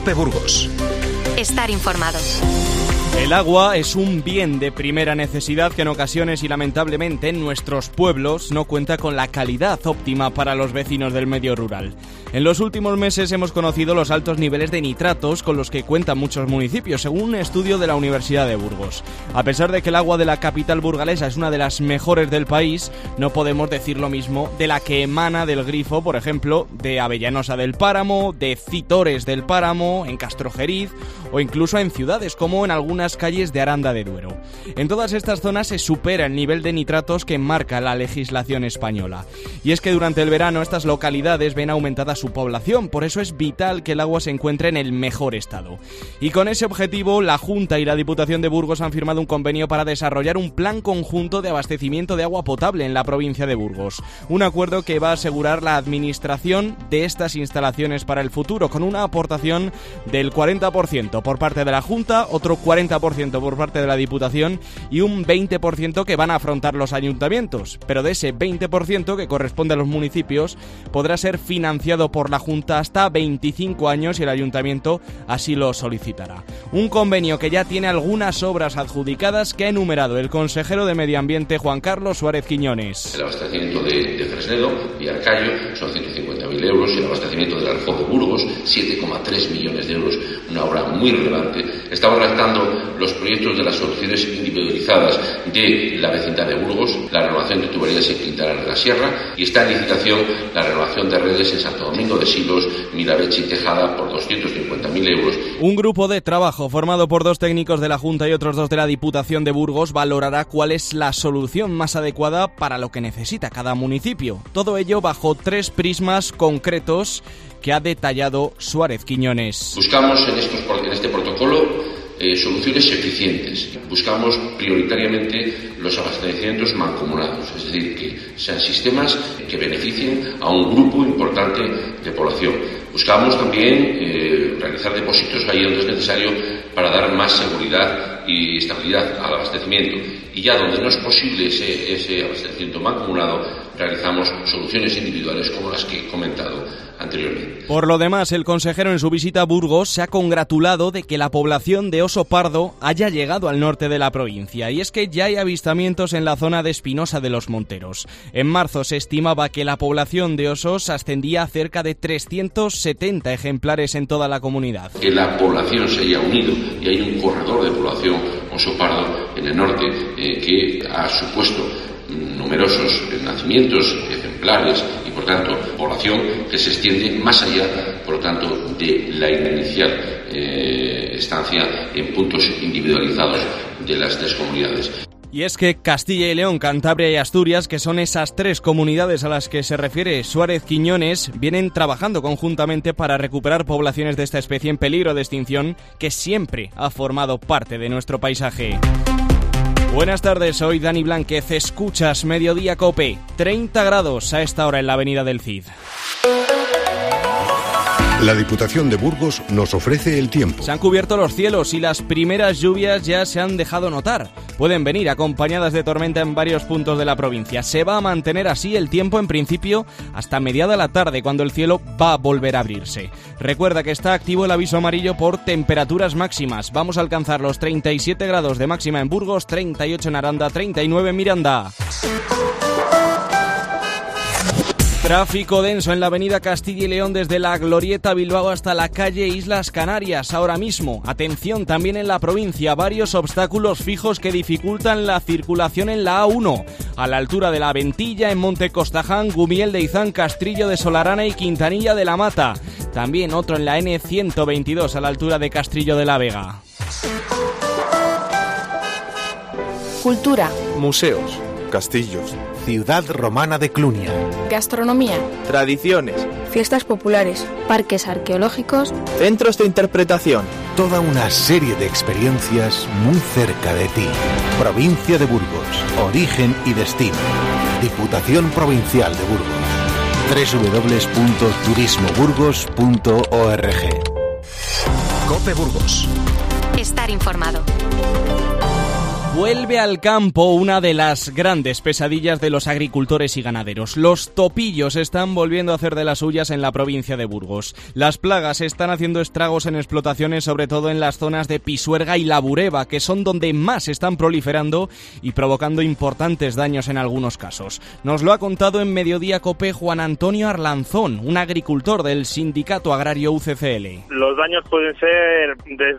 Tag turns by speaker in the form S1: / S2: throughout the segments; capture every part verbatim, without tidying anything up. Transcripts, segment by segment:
S1: COPE Burgos.
S2: Estar informado.
S3: El agua es un bien de primera necesidad que en ocasiones y lamentablemente en nuestros pueblos no cuenta con la calidad óptima para los vecinos del medio rural. En los últimos meses hemos conocido los altos niveles de nitratos con los que cuentan muchos municipios, según un estudio de la Universidad de Burgos. A pesar de que el agua de la capital burgalesa es una de las mejores del país, no podemos decir lo mismo de la que emana del grifo, por ejemplo, de Avellanosa del Páramo, de Citores del Páramo, en Castrojeriz o incluso en ciudades como en algunas calles de Aranda de Duero. En todas estas zonas se supera el nivel de nitratos que marca la legislación española. Y es que durante el verano estas localidades ven aumentada su población, por eso es vital que el agua se encuentre en el mejor estado. Y con ese objetivo, la Junta y la Diputación de Burgos han firmado un convenio para desarrollar un plan conjunto de abastecimiento de agua potable en la provincia de Burgos. Un acuerdo que va a asegurar la administración de estas instalaciones para el futuro, con una aportación del cuarenta por ciento por parte de la Junta, otro cuarenta por ciento por parte de la Diputación y un veinte por ciento que van a afrontar los ayuntamientos. Pero de ese veinte por ciento que corresponde a los municipios podrá ser financiado por la Junta hasta veinticinco años y el ayuntamiento así lo solicitará. Un convenio que ya tiene algunas obras adjudicadas que ha enumerado el consejero de Medio Ambiente Juan Carlos Suárez Quiñones.
S4: El abastecimiento de, de Fresnedo y Arcayo son ciento cincuenta mil euros y el abastecimiento del Arjó de Burgos siete coma tres millones de euros, una obra muy relevante. Estamos redactando los proyectos de las soluciones individualizadas de la vecindad de Burgos, la renovación de tuberías en Quintana de la Sierra y está en licitación la renovación de redes en Santo Domingo de Silos, Mirabeche y Tejada por doscientos cincuenta mil euros.
S3: Un grupo de trabajo formado por dos técnicos de la Junta y otros dos de la Diputación de Burgos valorará cuál es la solución más adecuada para lo que necesita cada municipio. Todo ello bajo tres prismas concretos que ha detallado Suárez Quiñones.
S4: Buscamos en, estos, en este protocolo Eh, soluciones eficientes. Buscamos prioritariamente los abastecimientos mancomunados, es decir, que sean sistemas que beneficien a un grupo importante de población. Buscamos también eh, realizar depósitos ahí donde es necesario para dar más seguridad y estabilidad al abastecimiento. Y ya donde no es posible ese, ese abastecimiento mancomunado, realizamos soluciones individuales como las que he comentado anteriormente.
S3: Por lo demás, el consejero en su visita a Burgos se ha congratulado de que la población de oso pardo haya llegado al norte de la provincia, y es que ya hay avistamientos en la zona de Espinosa de los Monteros. En marzo se estimaba que la población de osos ascendía a cerca de trescientos setenta ejemplares en toda la comunidad.
S4: Que la población se haya unido y hay un corredor de población oso pardo en el norte eh, que ha supuesto numerosos nacimientos ejemplares y por tanto población que se extiende más allá por lo tanto de la inicial eh, estancia en puntos individualizados de las tres comunidades.
S3: Y es que Castilla y León, Cantabria y Asturias, que son esas tres comunidades a las que se refiere Suárez Quiñones, vienen trabajando conjuntamente para recuperar poblaciones de esta especie en peligro de extinción que siempre ha formado parte de nuestro paisaje. Buenas tardes, soy Dani Blánquez, escuchas Mediodía Cope, treinta grados a esta hora en la avenida del Cid.
S1: La Diputación de Burgos nos ofrece el tiempo.
S3: Se han cubierto los cielos y las primeras lluvias ya se han dejado notar. Pueden venir acompañadas de tormenta en varios puntos de la provincia. Se va a mantener así el tiempo en principio hasta mediada la tarde, cuando el cielo va a volver a abrirse. Recuerda que está activo el aviso amarillo por temperaturas máximas. Vamos a alcanzar los treinta y siete grados de máxima en Burgos, treinta y ocho en Aranda, treinta y nueve en Miranda. Tráfico denso en la avenida Castilla y León desde la Glorieta Bilbao hasta la calle Islas Canarias ahora mismo. Atención también en la provincia, varios obstáculos fijos que dificultan la circulación en la A uno. A la altura de la Ventilla, en Monte Costaján, Gumiel de Izán, Castrillo de Solarana y Quintanilla de la Mata. También otro en la N ciento veintidós a la altura de Castrillo de la Vega.
S2: Cultura.
S5: Museos. Castillos.
S6: Ciudad romana de Clunia.
S2: Gastronomía.
S5: Tradiciones.
S2: Fiestas populares. Parques arqueológicos.
S5: Centros de interpretación.
S6: Toda una serie de experiencias muy cerca de ti. Provincia de Burgos. Origen y destino. Diputación Provincial de Burgos. doble u doble u doble u punto turismo burgos punto org.
S1: COPE Burgos.
S2: Estar informado.
S3: Vuelve al campo una de las grandes pesadillas de los agricultores y ganaderos. Los topillos están volviendo a hacer de las suyas en la provincia de Burgos. Las plagas están haciendo estragos en explotaciones, sobre todo en las zonas de Pisuerga y La Bureba, que son donde más están proliferando y provocando importantes daños en algunos casos. Nos lo ha contado en Mediodía Cope Juan Antonio Arlanzón, un agricultor del Sindicato Agrario U C C L.
S7: Los daños pueden ser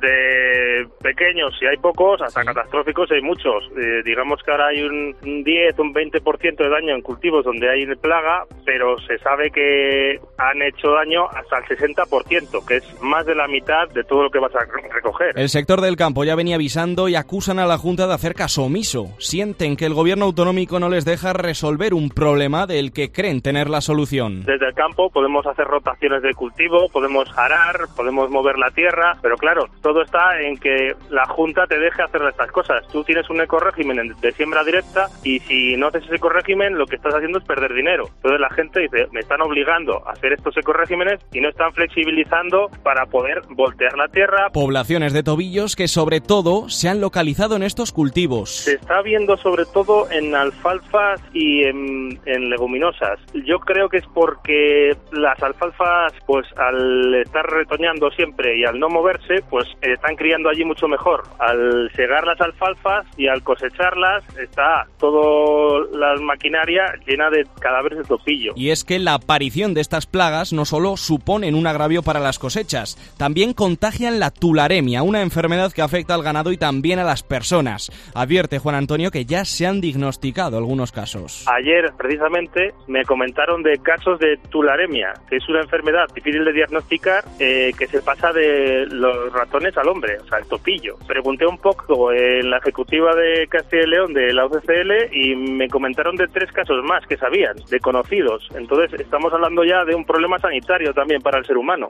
S7: desde pequeños, si hay pocos, hasta sí. catastróficos, hay muchos. Eh, digamos que ahora hay un, un diez, un veinte por ciento de daño en cultivos donde hay plaga, pero se sabe que han hecho daño hasta el sesenta por ciento, que es más de la mitad de todo lo que vas a recoger.
S3: El sector del campo ya venía avisando y acusan a la Junta de hacer caso omiso. Sienten que el gobierno autonómico no les deja resolver un problema del que creen tener la solución.
S7: Desde el campo podemos hacer rotaciones de cultivo, podemos arar, podemos mover la tierra, pero claro, todo está en que la Junta te deje hacer estas cosas. Tú tienes un ecorégimen de siembra directa y si no haces ese ecorégimen lo que estás haciendo es perder dinero. Entonces la gente dice, me están obligando a hacer estos ecoregímenes y no están flexibilizando para poder voltear la tierra.
S3: Poblaciones de tobillos que sobre todo se han localizado en estos cultivos.
S7: Se está viendo sobre todo en alfalfas y en, en leguminosas. Yo creo que es porque las alfalfas, pues al estar retoñando siempre y al no moverse, pues están criando allí mucho mejor. Al segar las alfalfas y al cosecharlas está toda la maquinaria llena de cadáveres de topillo.
S3: Y es que la aparición de estas plagas no solo suponen un agravio para las cosechas, también contagian la tularemia, una enfermedad que afecta al ganado y también a las personas. Advierte Juan Antonio que ya se han diagnosticado algunos casos.
S7: Ayer, precisamente, me comentaron de casos de tularemia, que es una enfermedad difícil de diagnosticar, eh, que se pasa de los ratones al hombre, o sea, el topillo. Pregunté un poco en la ejecutiva de Castilla y León de la U C C L y me comentaron de tres casos más que sabían, de conocidos. Entonces estamos hablando ya de un problema sanitario también para el ser humano.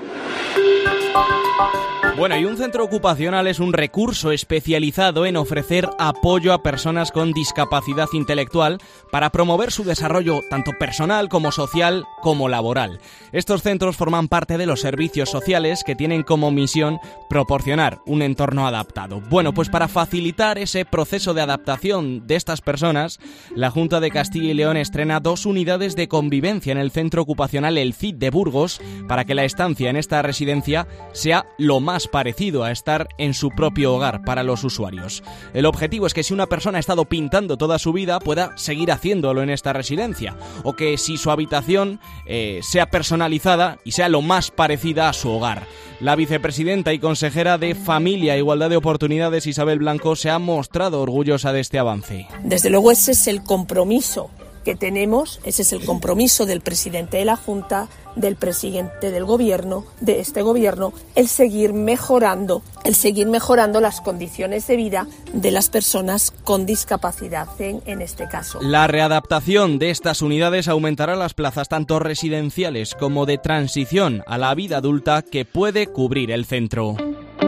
S3: Bueno, y un centro ocupacional es un recurso especializado en ofrecer apoyo a personas con discapacidad intelectual para promover su desarrollo tanto personal como social como laboral. Estos centros forman parte de los servicios sociales que tienen como misión proporcionar un entorno adaptado. Bueno, pues para facilitar ese proceso de adaptación de estas personas, la Junta de Castilla y León estrena dos unidades de convivencia en el centro ocupacional El Cid de Burgos para que la estancia en esta residencia sea lo más parecido a estar en su propio hogar para los usuarios. El objetivo es que si una persona ha estado pintando toda su vida pueda seguir haciéndolo en esta residencia, o que si su habitación eh, sea personalizada y sea lo más parecida a su hogar. La vicepresidenta y consejera de Familia e Igualdad de Oportunidades, Isabel Blanco, se ha mostrado orgullosa de este avance.
S8: Desde luego ese es el compromiso que tenemos, ese es el compromiso del presidente de la Junta, del presidente del gobierno, de este gobierno, el seguir mejorando, el seguir mejorando las condiciones de vida de las personas con discapacidad en, en este caso.
S3: La readaptación de estas unidades aumentará las plazas tanto residenciales como de transición a la vida adulta que puede cubrir el centro.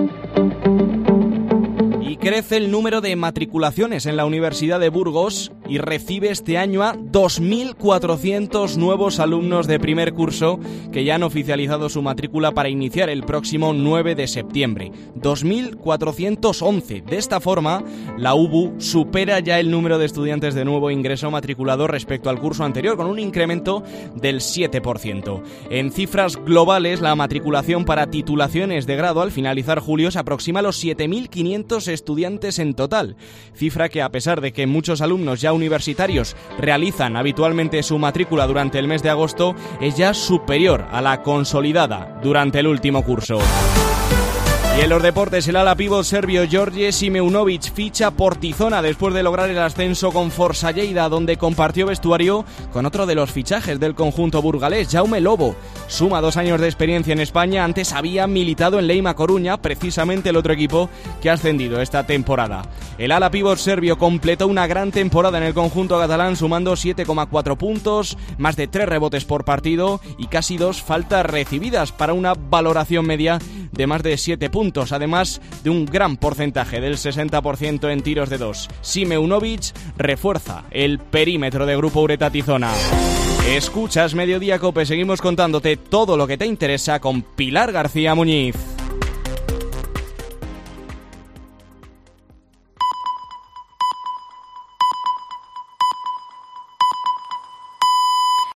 S3: Crece el número de matriculaciones en la Universidad de Burgos y recibe este año a dos mil cuatrocientos nuevos alumnos de primer curso que ya han oficializado su matrícula para iniciar el próximo nueve de septiembre. dos mil cuatrocientos once. De esta forma, la U B U supera ya el número de estudiantes de nuevo ingreso matriculados respecto al curso anterior, con un incremento del siete por ciento. En cifras globales, la matriculación para titulaciones de grado al finalizar julio se aproxima a los siete mil quinientos estudiantes estudiantes en total, cifra que a pesar de que muchos alumnos ya universitarios realizan habitualmente su matrícula durante el mes de agosto, es ya superior a la consolidada durante el último curso. Y en los deportes, el ala pívot serbio George Simeunovic ficha por Tizona después de lograr el ascenso con Forza Lleida, donde compartió vestuario con otro de los fichajes del conjunto burgalés, Jaume Lobo. Suma dos años de experiencia en España, antes había militado en Leima Coruña, precisamente el otro equipo que ha ascendido esta temporada. El ala pívot serbio completó una gran temporada en el conjunto catalán, sumando siete coma cuatro puntos, más de tres rebotes por partido y casi dos faltas recibidas, para una valoración media de más de siete puntos, además de un gran porcentaje del sesenta por ciento en tiros de dos. Simeunovic refuerza el perímetro de Grupo Ureta Tizona. Escuchas Mediodía Cope, seguimos contándote todo lo que te interesa con Pilar García Muñiz.